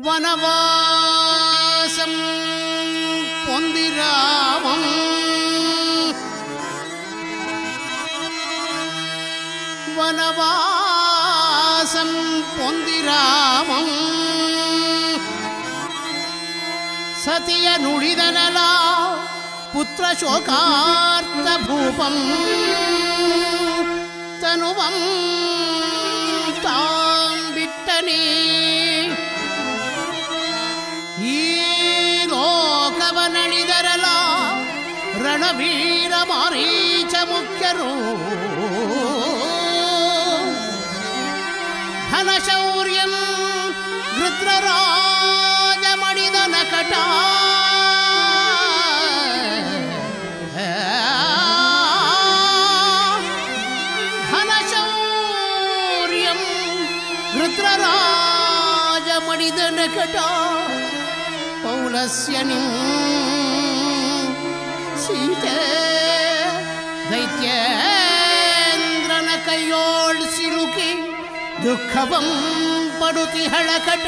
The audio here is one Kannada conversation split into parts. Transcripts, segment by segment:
వనవాసం పొందిరామం వనవాసం పొందిరామం ಸತಿಯ ನುಡಿದನಲ ಪುತ್ರ ಶೋಕಾರ್ಥ ಭೂಪಂ ತನುವಂ ತಾಂ ಬಿಟ್ಟನೇ ಈ ಲೋಕವನಳಿದರಲ ರಣವೀರ ಮಾರೀಚ ಮುಖ್ಯರು ಘನಶೌರ್ಯಂ ಗೃತ್ರರಾಜ ಮಡಿದ ನಕಟ ಘನಶೌರ್ಯಂ ಗೃತ್ರರಾಜ ಮಡಿದ ನಕಟ ಪೌಲಸ್ಯನಿಂ ಸೀತೆ ದೈತ್ಯೇಂದ್ರನ ಕೈಯೋಳ್ ಸಿಲುಕಿ ದುಃಖವಂ ಪಡುತಿ ಹಳಕಟ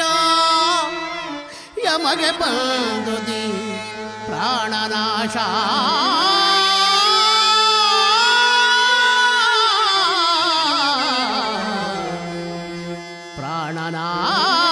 ಯಮಗೆ ಬಂದುದಿ ಪ್ರಾಣನಾಶ ಪ್ರಾಣನಾಶ